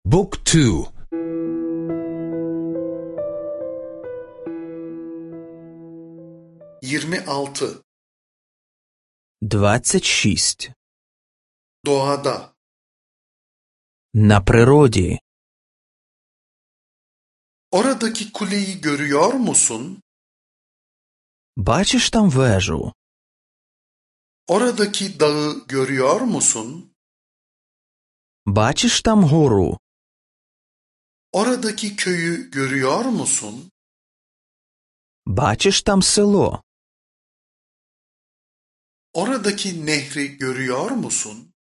Book 2. 26. 26. Doğada. На природі. Oradaki kuleyi görüyor musun? Бачиш там вежу? Oradaki dağı görüyor musun? Бачиш там гору? Oradaki köyü görüyor musun? Бачиш там село? Oradaki nehri görüyor musun?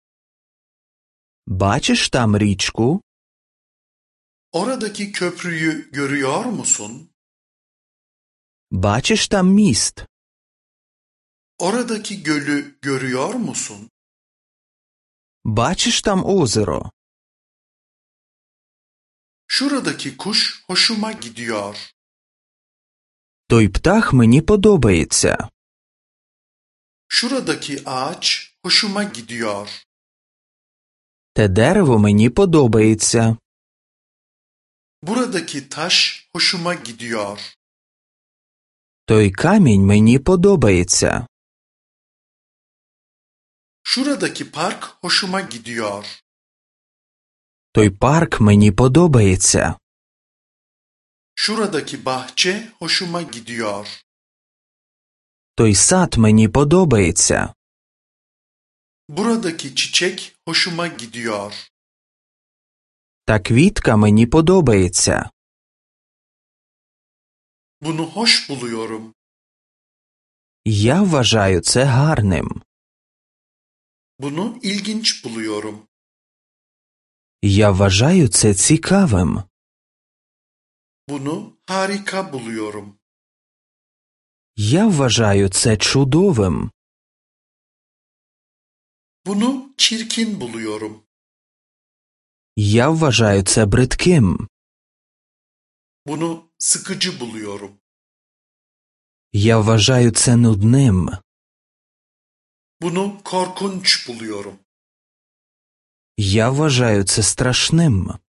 Бачиш там річку? Oradaki köprüyü görüyor musun? Бачиш там міст? Oradaki gölü görüyor musun? Бачиш там озеро? Şuradaki kuş hoşuma gidiyor. Той птах мені подобається. Şuradaki ağaç hoşuma gidiyor. Те дерево мені подобається. Buradaki taş hoşuma gidiyor. Той камінь мені подобається. Şuradaki park hoşuma gidiyor. Той парк мені подобається. Şuradaki bahçe hoşuma gidiyor. Той сад мені подобається. Buradaki çiçek hoşuma gidiyor. Та квітка мені подобається. Bunu hoş buluyorum. Я вважаю це гарним. Bunu ilginç buluyorum. Я вважаю це цікавим. Bunu harika buluyorum. Я вважаю це чудовим. Bunu çirkin buluyorum. Я вважаю це бридким. Bunu sıkıcı buluyorum. Я вважаю це нудним. Bunu korkunç buluyorum. Я вважаю це страшним.